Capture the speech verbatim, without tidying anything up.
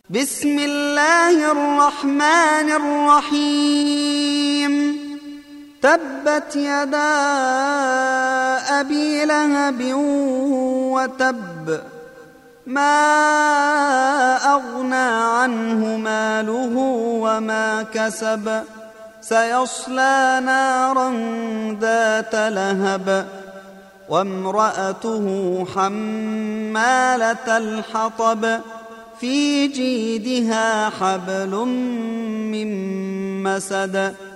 بسم الله الرحمن الرحيم تبت يدا أبي لهب وتب ما أغنى عنه ماله وما كسب سيصلى نارا ذات لهب وامرأته حمالة الحطب في جيدها حبل من مسد